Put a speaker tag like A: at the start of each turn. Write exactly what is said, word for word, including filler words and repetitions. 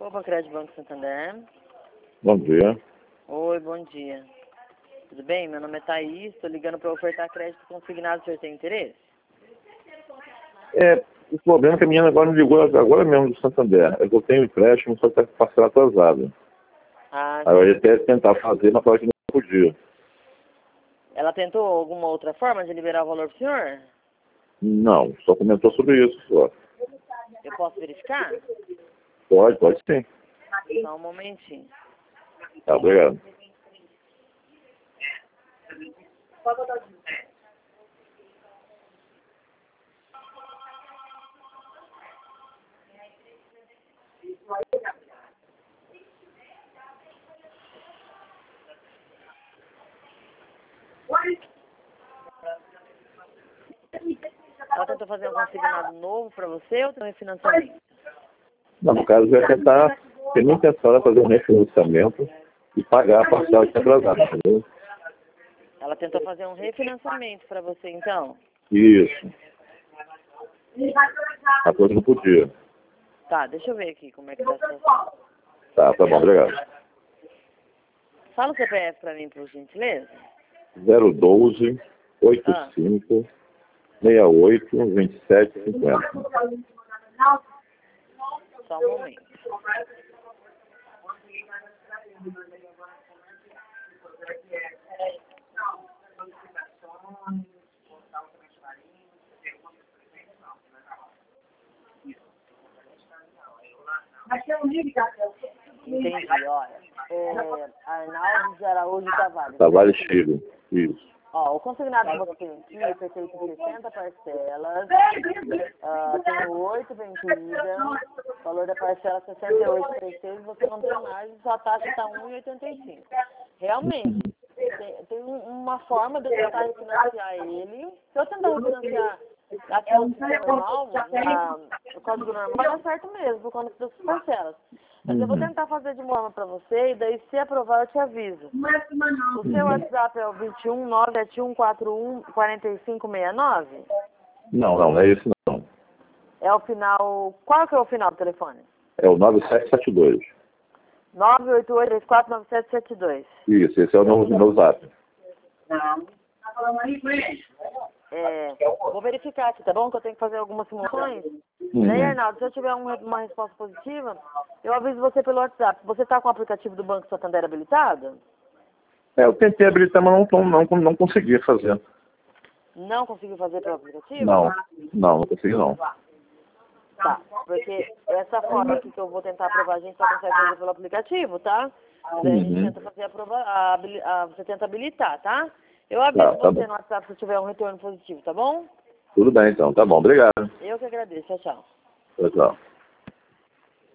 A: Opa, Crédito Banco Santander.
B: Bom dia.
A: Oi, bom dia. Tudo bem? Meu nome é Thaís, estou ligando para ofertar crédito consignado. O senhor tem interesse?
B: É, o problema é que a menina agora me ligou agora mesmo do Santander. É que eu tenho empréstimo, só que está parcela atrasada.
A: Ah,
B: Aí eu ia até tentar fazer, mas falou que não podia.
A: ela tentou alguma outra forma de liberar o valor para o senhor?
B: Não, só comentou sobre isso só.
A: Eu posso verificar?
B: Pode, pode sim.
A: Só um momentinho.
B: Tá, obrigado.
A: Ela tentou fazer um consignado novo para você ou tem um refinanciamento?
B: Não, no caso, eu ia tentar, tem minha intenção era fazer um refinanciamento e pagar a parcela que está atrasada, entendeu?
A: Ela tentou fazer um refinanciamento para você, então?
B: Isso. A coisa não podia.
A: Tá, deixa eu ver aqui como é que tá a situação.
B: Tá, tá bom, obrigado.
A: Fala o C P F para mim, por gentileza.
B: zero doze, oitenta
A: Ah.
B: e cinco, sessenta e oito, vinte e sete, cinquenta.
A: Só um momento. Entendi, olha. É, Arnaldo de Araújo Tavares.
B: Tavares Chile, isso.
A: Ó, o consignado que você tem aqui é feito em sessenta parcelas, uh, tem oito vencidas, o valor da parcela é sessenta e oito vírgula trinta e seis, você não tem margem, sua taxa está um vírgula oitenta e cinco. Realmente, tem, tem uma forma de eu tentar refinanciar ele. Se eu tentar refinanciar aqui no sistema normal, na, no código normal, dá certo mesmo, por conta das parcelas. Mas eu vou tentar fazer de forma para você e daí, se aprovar, eu te aviso. O seu WhatsApp é o dois um nove sete um quatro um quatro cinco seis nove?
B: Não, não, não é esse não.
A: É o final... Qual que é o final do telefone?
B: É o nove sete sete dois.
A: nove oito oito três quatro nove sete sete dois.
B: Isso, esse é o meu, meu zap.
A: É, vou verificar aqui, tá bom? Que eu tenho que fazer algumas simulações.
B: Uhum.
A: Daí, Arnaldo, se eu tiver um, uma resposta positiva, eu aviso você pelo WhatsApp. Você tá com o aplicativo do Banco Santander habilitado?
B: É, eu tentei habilitar, mas não, não, não, não consegui fazer.
A: Não conseguiu fazer pelo aplicativo?
B: Não, não, não consegui não.
A: Tá, porque essa forma aqui que eu vou tentar aprovar, a gente só consegue fazer pelo aplicativo, tá? Daí a gente
B: Uhum.
A: tenta fazer a prova, a, habili- a, você tenta habilitar, tá? Eu aviso
B: Tá, tá
A: você
B: bom.
A: no WhatsApp se tiver um retorno positivo, tá bom?
B: Tudo bem então, tá bom, obrigado.
A: Eu que agradeço, tchau, tchau.
B: Tchau, tchau.